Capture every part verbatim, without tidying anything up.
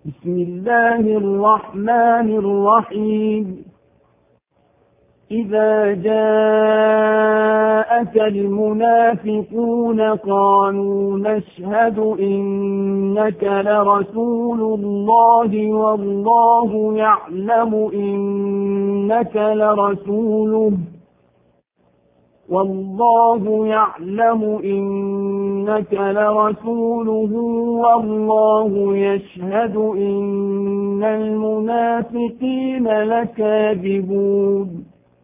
بسم الله الرحمن الرحيم إذا جاءك المنافقون قالوا نشهد إنك لرسول الله والله يعلم إنك لرسوله والله يعلم إنك لرسوله والله يشهد إن المنافقين لكاذبون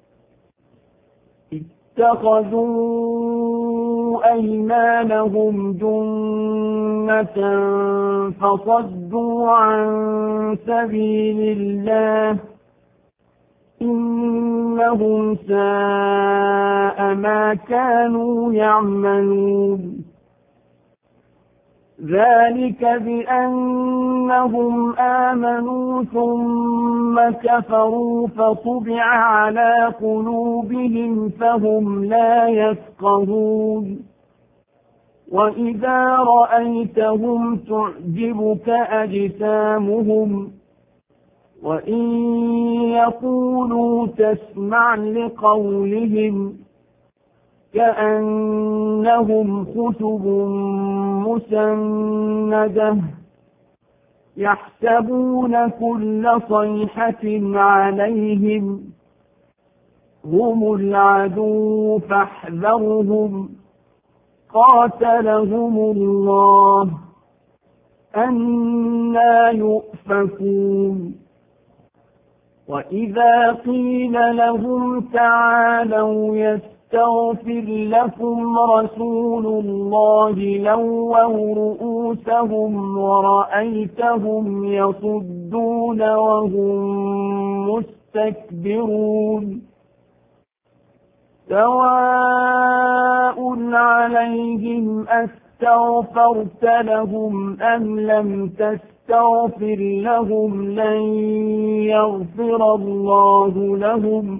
اتخذوا أيمانهم جنة فصدوا عن سبيل الله إنهم ساء ما كانوا يعملون ذلك بأنهم آمنوا ثم كفروا فطبع على قلوبهم فهم لا يفقهون وإذا رأيتهم تعجبك أجسامهم وإن يقولوا تسمع لقولهم كأنهم خشب مسندة يحسبون كل صيحة عليهم هم العدو فاحذرهم قاتلهم الله أنى يؤفكون وإذا قيل لهم تعالوا يستغفر لكم رسول الله لووا رؤوسهم ورأيتهم يصدون وهم مستكبرون سواء عليهم أستغفرت لهم أم لم تستغفر لهم لن يغفر الله لهم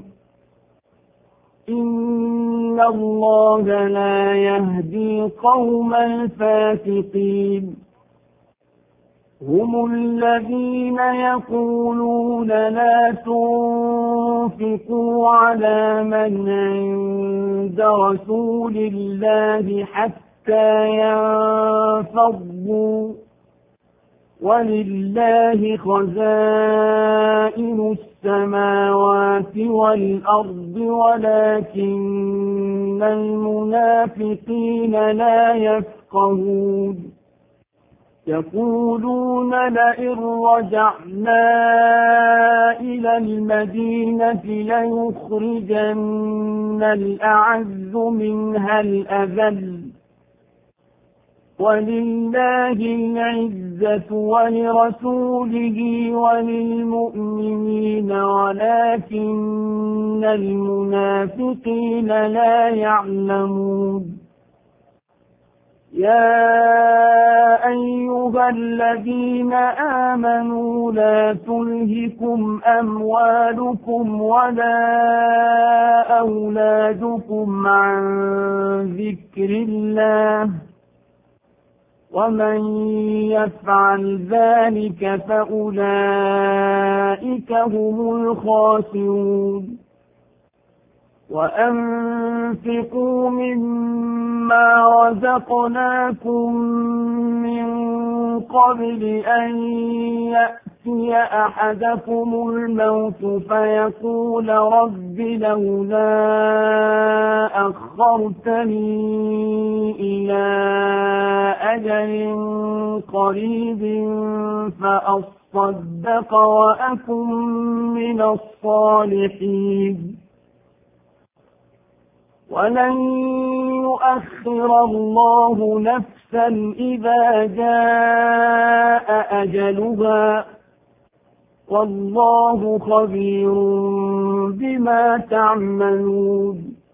إن الله لا يهدي القوم الفاسقين هم الذين يقولون لا تنفقوا على من عند رسول الله حتى ينفضوا ولله خزائن السماوات والأرض ولكن المنافقين لا يفقهون يقولون لئن رجعنا إلى المدينة ليخرجن الأعز منها الأذل ولله العزة ولرسوله وللمؤمنين ولكن المنافقين لا يعلمون يا أيها الذين آمنوا لا تلهكم أموالكم ولا أولادكم عن ذكر الله ومن يفعل ذلك فأولئك هم الخاسرون وأنفقوا مما رزقناكم من قبل أن يأتي أحدكم الموت فيقول رب لولا أخرتني إلى أجل قريب فأصدق وأكن من الصالحين ولن يؤخر الله نفسا إذا جاء أجلها والله خبير بما تعملون